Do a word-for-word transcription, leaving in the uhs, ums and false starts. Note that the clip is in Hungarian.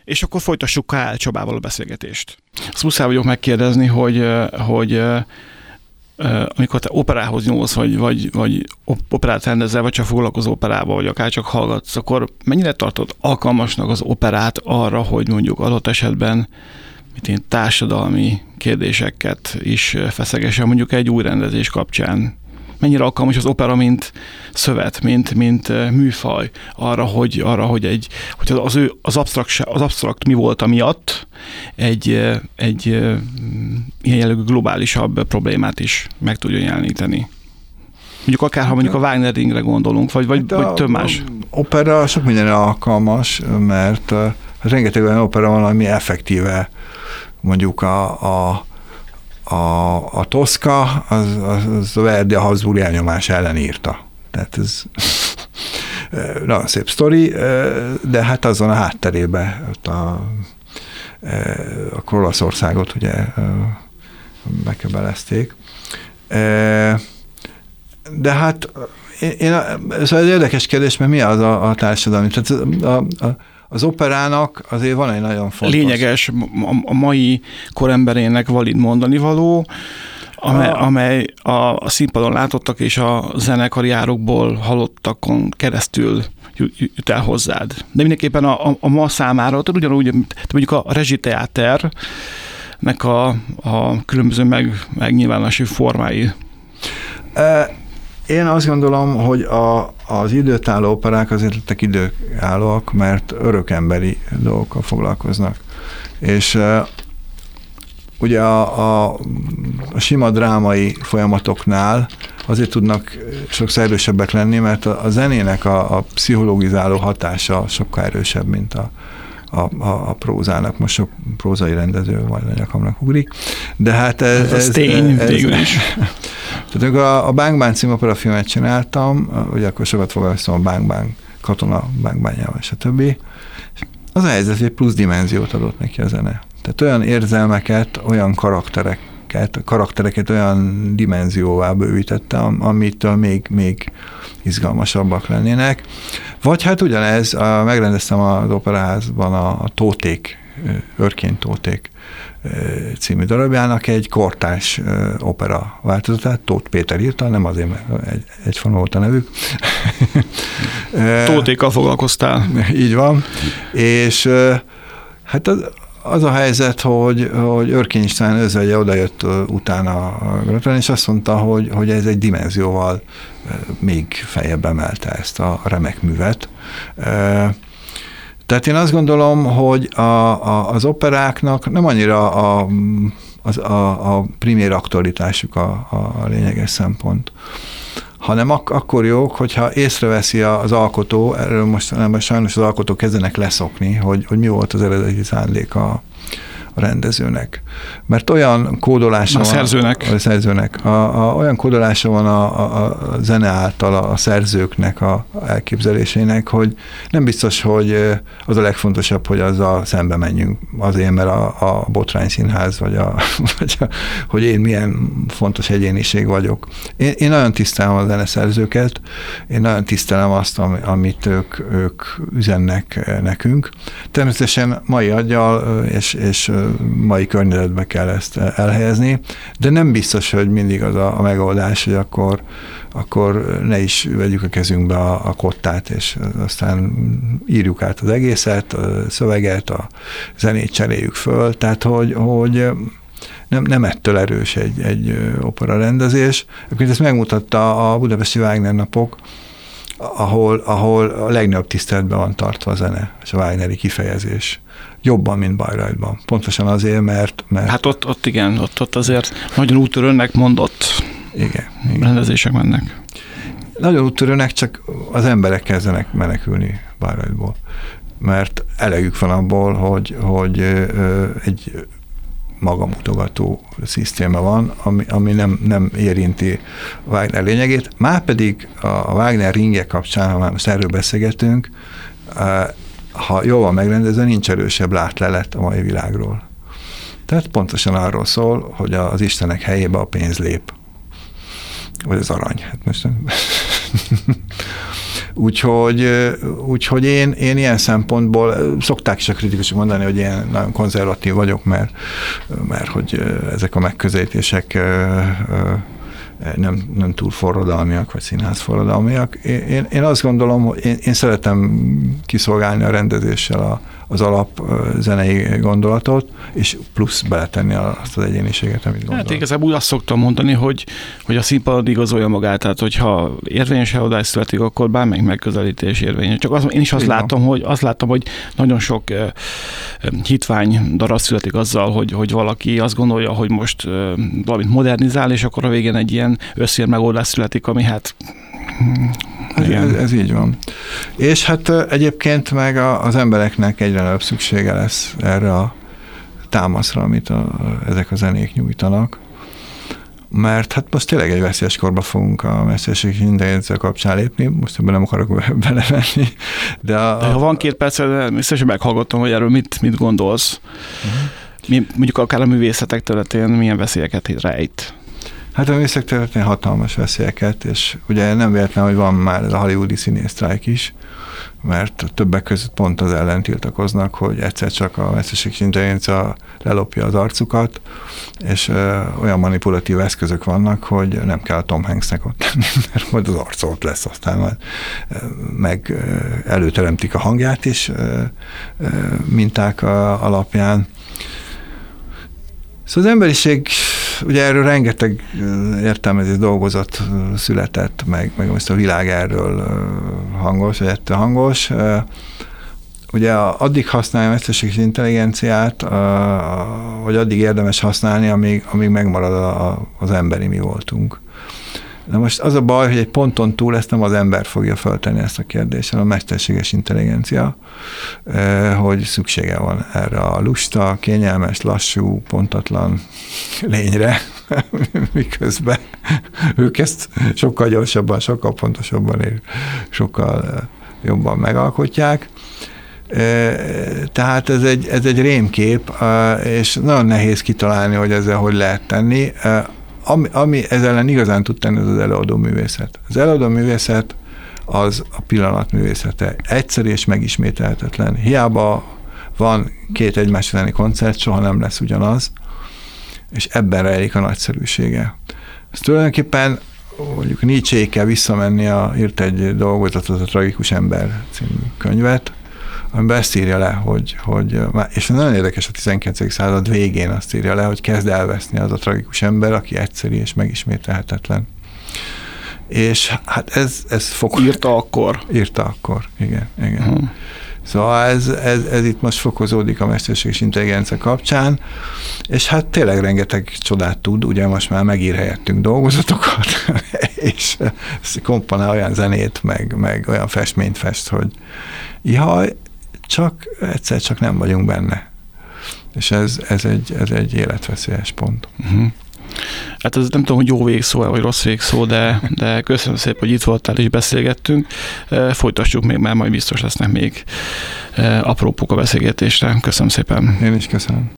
És akkor folytassuk Kál Csabával a beszélgetést. Azt muszáj vagyok megkérdezni, hogy, hogy amikor te operához nyúlsz, vagy, vagy, vagy operát rendezel, vagy csak foglalkozol operával, vagy akár csak hallgatsz, akkor mennyire tartod alkalmasnak az operát arra, hogy mondjuk adott esetben mit én, társadalmi kérdéseket is feszegesen, mondjuk egy új rendezés kapcsán? Mennyire alkalmas az opera, mint szövet, mint, mint műfaj arra, hogy, arra, hogy, egy, hogy az, ő, az, absztrakt, az absztrakt mi volt miatt egy, egy ilyen jellegű globálisabb problémát is meg tudjon jeleníteni. Mondjuk akár, ha mondjuk a Wagner Ringre gondolunk, vagy, vagy, vagy több más. Opera sok mindenre alkalmas, mert rengeteg olyan opera van, ami effektíve mondjuk a, a A, a Tosca, az, az a Verdi a Habsburg elnyomás ellen írta. Tehát ez nagyon szép sztori, de hát azon a hátterében a, a Olaszországot ugye megkebelezték. De hát én, ez egy érdekes kérdés, mert mi az a, a társadalmi? Tehát a, a, az operának azért van egy nagyon fontos... Lényeges, a mai koremberének valid mondani való, amely, a, amely a, a színpadon látottak és a zenekari járokból hallottakon keresztül jut el hozzád. De mindenképpen a, a, a ma számára, tehát ugyanúgy, mondjuk a rezsiteáternek a, a különböző meg, megnyilvánulási formái. E, Én azt gondolom, hogy a, az időtálló operák azért lettek időállóak, mert örökemberi dolgokkal foglalkoznak. És uh, ugye a, a, a sima drámai folyamatoknál azért tudnak sokszor erősebbek lenni, mert a, a zenének a, a pszichológizáló hatása sokkal erősebb, mint a, a, a, a prózának. Most sok prózai rendező majd a nyakamnak ugrik. De hát ez... Ez, ez tény, ez, végül is. Tehát a, a Bang Bang című operafilmet csináltam, ugye akkor sokat foglalkoztam a Bang Bang katona, Bang Bangjával, stb. Az a helyzet, hogy plusz dimenziót adott neki a zene. Tehát olyan érzelmeket, olyan karaktereket, karaktereket olyan dimenzióvá bővítette, amitől még, még izgalmasabbak lennének. Vagy hát ugyanez, a, megrendeztem az operaházban a, a Tóték, Örkény Tóték című darabjának egy kortárs opera változatát, Tóth Péter írta, nem azért, mert egy, egyforma volt a nevük. Tótékkal foglalkoztál. Így van. És hát az, az a helyzet, hogy, hogy Örkény István özvegye odajött utána a gratulálni, és azt mondta, hogy, hogy ez egy dimenzióval még feljebb emelte ezt a remek művet. Tehát én azt gondolom, hogy a, a, az operáknak nem annyira a, a, a, a primér aktualitásuk a, a lényeges szempont, hanem ak- akkor jók, hogyha észreveszi az alkotó, erről most nem, sajnos az alkotók kezdenek leszokni, hogy, hogy mi volt az eredeti szándék a, a rendezőnek. Mert olyan kódolása a van... Szerzőnek. A szerzőnek. A, a, olyan kódolása van a, a, a zene által a, a szerzőknek a elképzelésének, hogy nem biztos, hogy az a legfontosabb, hogy azzal szembe menjünk azért, mert a, a Botrány Színház, vagy, a, vagy a, hogy én milyen fontos egyéniség vagyok. Én, én nagyon tisztelem a zeneszerzőket, én nagyon tisztelem azt, amit ők, ők üzennek nekünk. Természetesen mai aggyal és, és mai környezetbe kell ezt elhelyezni, de nem biztos, hogy mindig az a, a megoldás, hogy akkor, akkor ne is vegyük a kezünkbe a, a kottát, és aztán írjuk át az egészet, a szöveget, a zenét cseréljük föl, tehát hogy, hogy nem, nem ettől erős egy, egy opera rendezés. Egyébként ezt megmutatta a Budapesti Wagner napok, ahol, ahol a legnagyobb tiszteletben van tartva a zene, és a Wagneri kifejezés. Jobban, mint Bayreuthban. Pontosan azért, mert... mert hát ott, ott igen, ott, ott azért nagyon úttörőnek mondott igen, igen. rendezések mennek. Nagyon úttörőnek, csak az emberek kezdenek menekülni Bayreuthból. Mert elegük van abból, hogy, hogy egy magamutogató szisztéma van, ami, ami nem, nem érinti a Wagner lényegét. Márpedig a Wagner Ringje kapcsán, ha már most erről beszélgetünk, ha jól van megrendezve, nincs erősebb látlelet a mai világról. Tehát pontosan arról szól, hogy az Istenek helyébe a pénz lép. Vagy az arany. Hát most Úgyhogy, úgyhogy én, én ilyen szempontból, szokták is a kritikusok mondani, hogy én nagyon konzervatív vagyok, mert, mert hogy ezek a megközelítések nem, nem túl forradalmiak, vagy színház forradalmiak. Én, én azt gondolom, hogy én, én szeretem kiszolgálni a rendezéssel a, az alap zenei gondolatot, és plusz beletenni azt az egyéniséget, amit gondolom. Hát igazából úgy azt szoktam mondani, hogy, hogy a színpad igazolja magát, tehát hogyha érvényes eladás születik, akkor bármelyik megközelítés érvényes. Csak az, én is azt Igen. látom, hogy azt látom, hogy nagyon sok uh, hitvány darab születik azzal, hogy, hogy valaki azt gondolja, hogy most uh, valamit modernizál, és akkor a végén egy ilyen összér megoldás születik, ami hát Ez, ez így van. És hát egyébként meg a, az embereknek egyre nagyobb szüksége lesz erre a támaszra, amit a, ezek a zenék nyújtanak. Mert hát most tényleg egy veszélyes korba fogunk a mesterséges intelligencia kapcsán lépni, most ebben nem akarok belevenni. De, a, de ha van két percet, biztosan meghallgatom, hogy erről mit, mit gondolsz. Uh-huh. Mi, mondjuk akár a művészetek területén milyen veszélyeket rejt? Hát a művészek területén hatalmas veszélyeket, és ugye nem véletlen, hogy van már ez a hollywoodi színészsztrájk is, mert többek között pont az ellen tiltakoznak, hogy egyszer csak a mesterséges intelligencia lelopja az arcukat, és ö, olyan manipulatív eszközök vannak, hogy nem kell a Tom Hanksnek ott lenni, mert majd az arca ott lesz, aztán majd ö, meg ö, előteremtik a hangját is ö, ö, minták a, alapján. Szóval az emberiség, ugye erről rengeteg értelmezés dolgozat született, meg, meg most a világ erről hangos, vagy ettől hangos. Ugye addig használja a mesterséges intelligenciát, vagy addig érdemes használni, amíg, amíg megmarad a, az emberi mi voltunk. Na most az a baj, hogy egy ponton túl ezt nem az ember fogja föltenni ezt a kérdést, hanem a mesterséges intelligencia, hogy szüksége van erre a lusta, kényelmes, lassú, pontatlan lényre, miközben ők ezt sokkal gyorsabban, sokkal pontosabban és sokkal jobban megalkotják. Tehát ez egy, ez egy rémkép, és nagyon nehéz kitalálni, hogy ezzel hogy lehet tenni. Ami, ami ezzel ellen igazán tud tenni, az az előadó művészet. Az előadó művészet az a pillanat művészete. Egyszerű és megismételhetetlen. Hiába van két egymás utáni koncert, soha nem lesz ugyanaz, és ebben rejlik a nagyszerűsége. Ez tulajdonképpen mondjuk Nietzséig kell visszamenni, a, írt egy dolgozatot, a Tragikus ember című könyvet, amiben ezt írja le, hogy, hogy, és nagyon érdekes, a tizenkilencedik század végén azt írja le, hogy kezd elveszni az a tragikus ember, aki egyszerű és megismételhetetlen. És hát ez, ez fog... Írta akkor. Írta akkor, igen. igen. Hmm. Szóval ez, ez, ez itt most fokozódik a mesterséges intelligencia kapcsán, és hát tényleg rengeteg csodát tud, ugye most már megír helyettünk dolgozatokat, és komponál olyan zenét, meg, meg olyan festményt fest, hogy jaj, csak egyszer csak nem vagyunk benne. És ez, ez, egy, ez egy életveszélyes pont. Uh-huh. Hát ez nem tudom, hogy jó végszó, vagy rossz végszó, de, de köszönöm szépen, hogy itt voltál és beszélgettünk. Folytassuk még, mert majd biztos lesznek még aprópok a beszélgetésre. Köszönöm szépen. Én is köszönöm.